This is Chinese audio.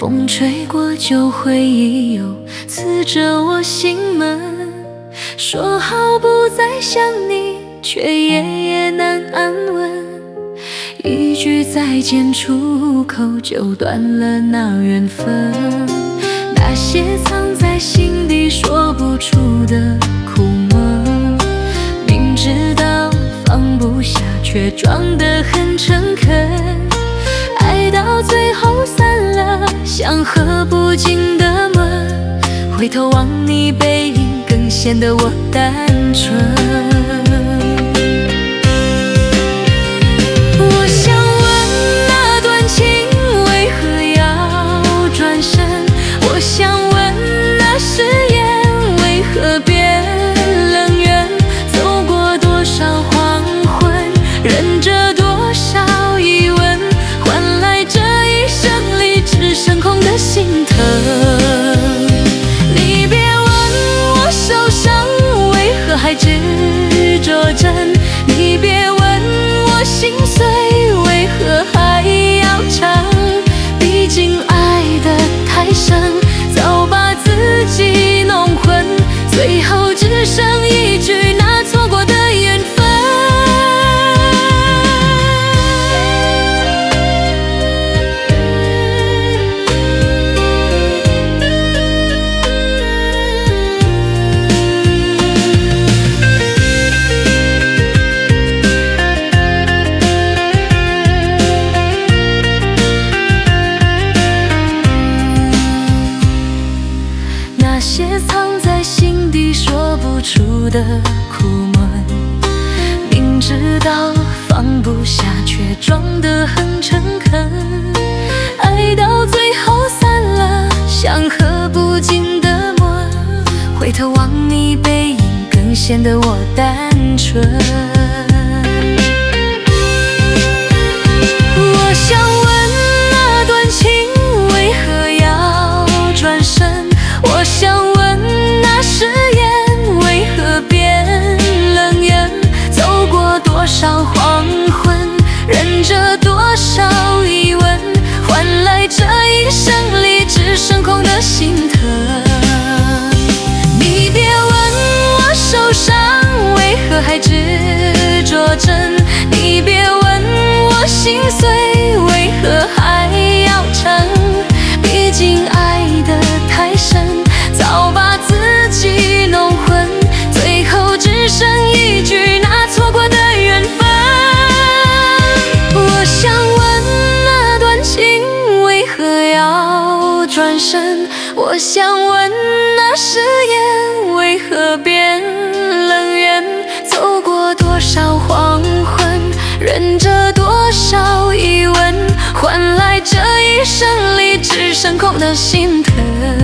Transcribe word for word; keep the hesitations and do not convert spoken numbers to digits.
风吹过旧回忆又刺着我心门，说好不再想你，却夜夜难安稳。一句再见出口就断了那缘分，那些藏在心底说不出的苦闷，明知道放不下却装得很诚恳，爱到最后散了，像喝不尽的闷，回头望你背影更显得我单纯。我想问那段情为何要转身，我想问那誓言为何变冷远，走过多少黄昏，忍着多少疑问，换来这一生里只剩空的心疼。你别问我受伤为何还执着真，你别问我心碎为何还要唱，毕竟爱得太深，早把自己弄昏，最后只剩一句那错过的缘分。那些藏在心底说不出的苦闷，明知道放不下却装得很诚恳，爱到最后散了，像喝不尽的闷，回头望你背影更显得我单纯。我想问那段情为何要转身，我想问那誓言为何变冷远，走过多少黄昏，忍着多少疑问，换来这一生里只剩空的心疼。你别问我受伤为何还执着真，你别问我心碎为何还要撑，毕竟爱得太深，早把自己弄昏，最后只剩一句那错过的缘分。我想问那段情为何要转身，我想问那誓言为何变冷远，走过多少黄昏，忍着多少疑问，换来这一生里只剩空的心疼。